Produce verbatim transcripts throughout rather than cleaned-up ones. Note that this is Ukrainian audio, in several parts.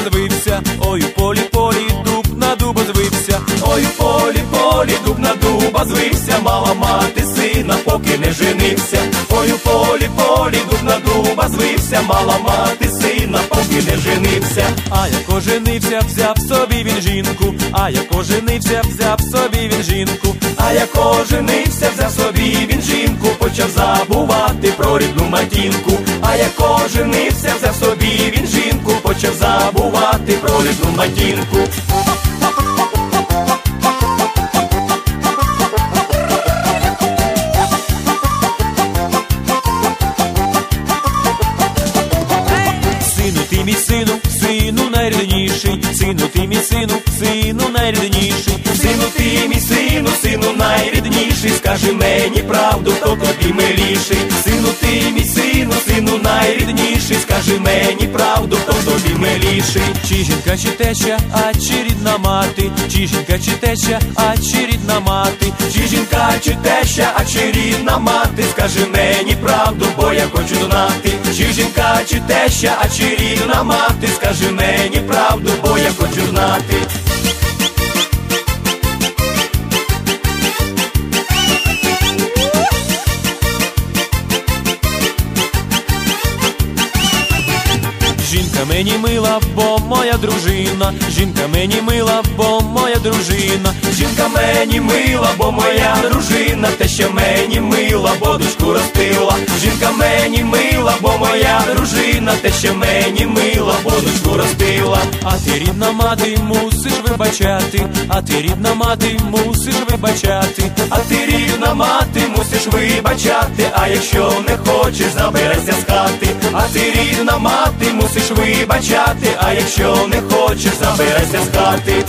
звився, ой, у полі, полі, дуб на дуба звився, ой, у полі, полі, дуб на дуба звився, мала мати сина, поки не женився, ой, у полі, полі, дуб на дуба звився, мала мати сина, поки не женився. А як оженився, взяв собі він жінку, а як оженився, взяв собі він жінку, а як оженився, взяв собі він жінку, почав забувати про рідну матінку, а як оженився, взяв собі він жінку, почав забувати про рідну матінку. Сину ти мій сину, сину найрідніший, сину ти мій сину, сину найрідніший, сину ти мій сину, сину найрідніший, скажи мені правду, хто тобі миліший, сину ти мій сину, сину найрідніший, скажи мені правду, хто тобі миліший. Чи жінка, чи теща, а чи рідна мати, чи жінка, чи теща, а чи рідна мати, чи жінка, чи теща, а чи рідна мати, скажи мені правду, бо я хочу знати, чи жінка, чи теща, а чи рідна мати, скажи мені правду, бо я хочу знати. Жінка мені мила, бо моя дружина, жінка мені мила, бо моя дружина, жінка мені мила, бо моя дружина, те, що мені мила, бо дочку ростила, жінка мені мила, бо моя дружина, те, що мені мила, бо дочку ростила. А ти, рідна мати, мусиш вибачати, а ти, рідна мати, мусиш вибачати, а ти, рідна мати, мусиш вибачати, а якщо не хочеш, забирайся з хати, а ти, рідна мати, мусиш вибачати, а якщо не хочеш, забирайся з хати.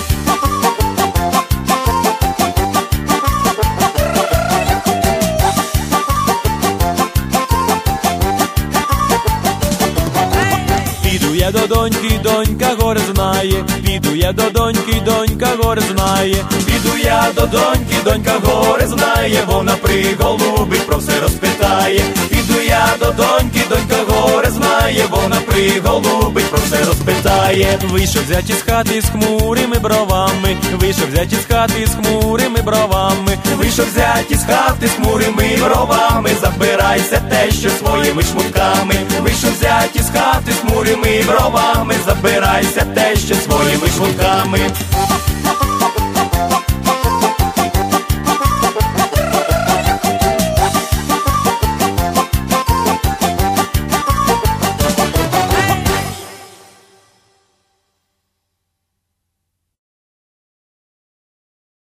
Піду я до доньки, донька горе знає, піду я до доньки, донька горе знає, піду я до доньки, донька горе знає, вона приголубить, про все розпитає, піду я до доньки, донька горе знає, вона приголубить, про все розпитає. Вийшов зять із хати з хмурими бровами, вийшов зять із хати з хмурими бровами, вийшов зять із хати з хмурими бровами, забирайся те, що своїми шмутками, вийшов зять із хати з хмурими бровами, забирайся те, що своїми шмутками.